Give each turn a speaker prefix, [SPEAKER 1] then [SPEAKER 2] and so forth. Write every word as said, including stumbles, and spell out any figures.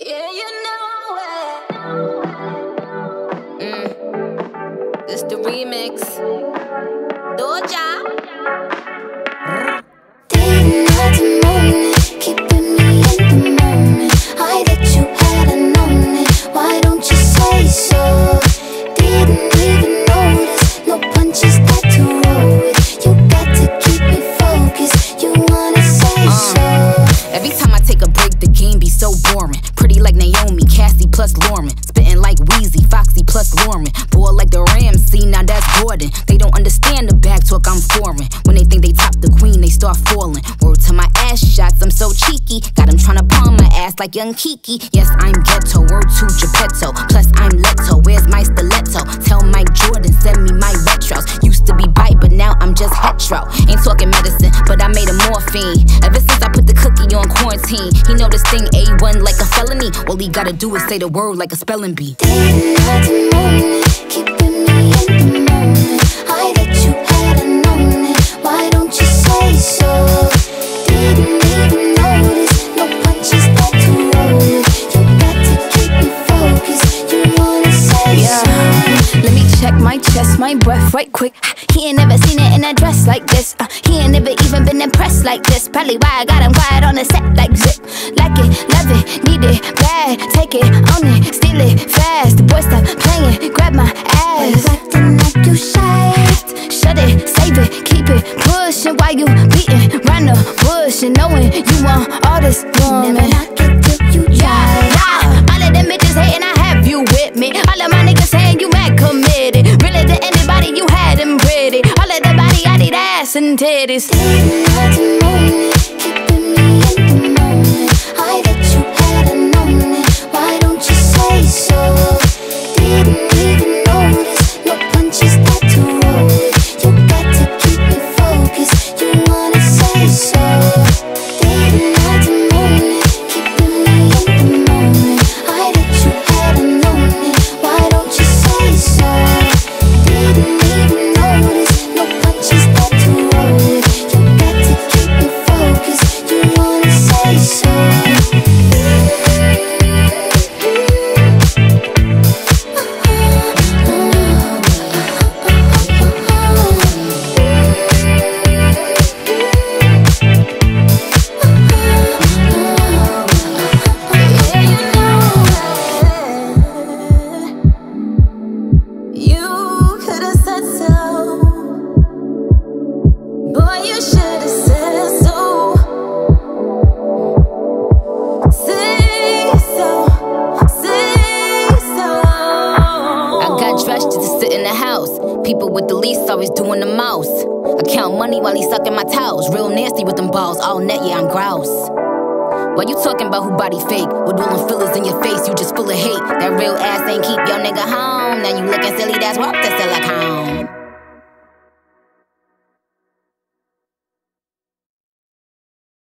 [SPEAKER 1] Yeah, you know it. Mm. This the remix. Doja.
[SPEAKER 2] Didn't hide the moment, keeping me in the moment. I that you hadn't known it. Why don't you say so? Didn't even notice. No punches that to roll with. You got to keep me focused. You wanna say
[SPEAKER 3] uh,
[SPEAKER 2] so?
[SPEAKER 3] Every time I take a break, the game be so boring. Pretty like Naomi, Cassie plus Lauren. Spitting like Weezy, Foxy plus Lauren. Boy like the Ramsey, now that's Gordon. They don't understand the back talk, I'm foreign. When they think they top the queen, they start falling. Word to my ass shots, I'm so cheeky. Got them tryna palm my ass like young Kiki. Yes, I'm ghetto, word to Geppetto. Plus I'm Leto, where's my stiletto? Tell Mike Jordan, send me my retros. Used to be bite, but now I'm just hetero. Ain't talking medicine, but I made a morphine. Ever since I put the cookie on quarantine, he know this thing A one like a felony. All he gotta do is say the word like a spelling bee.
[SPEAKER 2] Didn't hide the moment, keeping me in the moment. I that you hadn't known it. Why don't you say so? Didn't even notice. No punches that to roll with. You got to keep me focused. You wanna say
[SPEAKER 4] Yeah.
[SPEAKER 2] so?
[SPEAKER 4] Let me check my chest, my breath right quick. He ain't never seen it in a dress like this. uh, He ain't never even been impressed like this. Probably why I got him quiet on the set like zip. Like it, love it, need it, bad. Take it, own it, steal it, fast. The boy stop playing, grab my
[SPEAKER 2] Why you
[SPEAKER 4] ass.
[SPEAKER 2] acting like you shy?
[SPEAKER 4] Shut it, save it, keep it pushing. While you beating round the bush and knowing you want all this woman.
[SPEAKER 2] Never knock it till you
[SPEAKER 4] Yeah,
[SPEAKER 2] try.
[SPEAKER 4] yeah. All of them bitches hating, I have you with me. All of my niggas saying you mad committed. Really to anybody, you had them pretty. All of the body, I need ass and titties.
[SPEAKER 2] Didn't hide the moment, keeping me in the moment. I that you hadn't known it. Why don't you say so? Didn't even notice. No punches that to roll with. You got to keep me focused. You wanna say so? Didn't hide the moment, keeping me in the moment. I that you hadn't known it. Why don't you say so? Didn't even notice. No punches that to roll with. You got to keep me focused. You wanna say so?
[SPEAKER 1] You could've said so. Boy, you should've said so. Say so. Say so.
[SPEAKER 3] I got dressed just to sit in the house. People with the least always doing the most. I count money while he sucking my towels. Real nasty with them balls, all net, yeah, I'm grouse. Why you talking about who body fake? With all them fillers in your face, you just full of hate. That real ass ain't keep your nigga home. Now you looking silly, that's what the silicone.